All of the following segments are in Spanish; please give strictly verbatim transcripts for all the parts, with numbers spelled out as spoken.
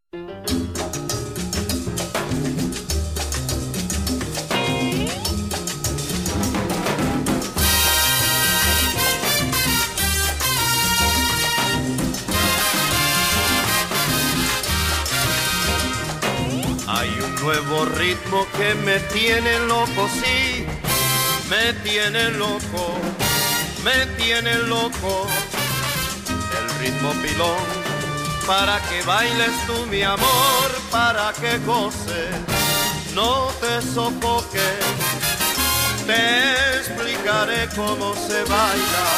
Hay un nuevo ritmo que me tiene loco, sí, me tiene loco, me tiene loco. El ritmo pilón, para que bailes tú mi amor, para que goces, no te sofoques. Te explicaré cómo se baila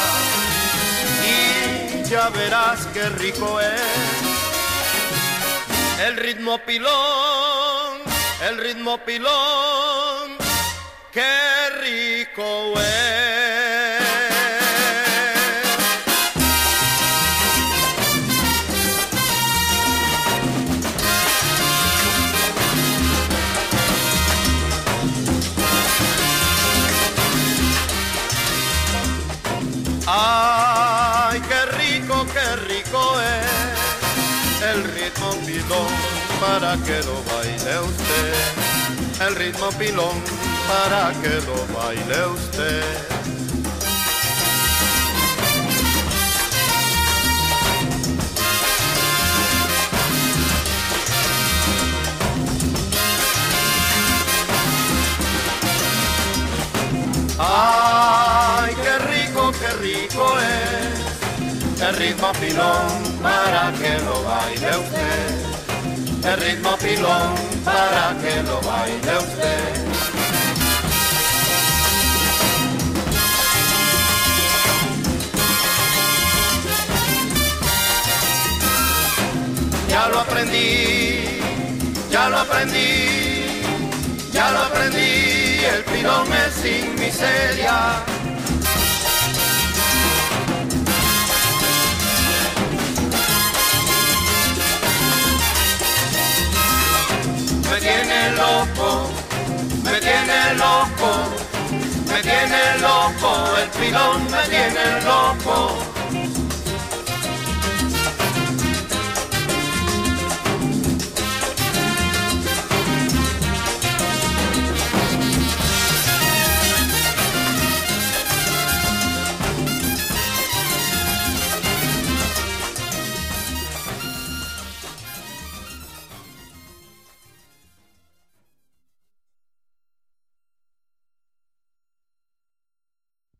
y ya verás qué rico es. El ritmo pilón, el ritmo pilón, qué rico es. Ay, qué rico, qué rico es el ritmo pilón, para que lo baile usted. El ritmo pilón, para que lo baile usted. Ay, qué rico, qué rico es el ritmo pilón, para que lo baile usted. El ritmo pilón, para que lo baile usted. Ya lo aprendí, ya lo aprendí, ya lo aprendí, el pilón es sin miseria. Me tiene loco, me tiene loco, me tiene loco, el pilón me tiene loco.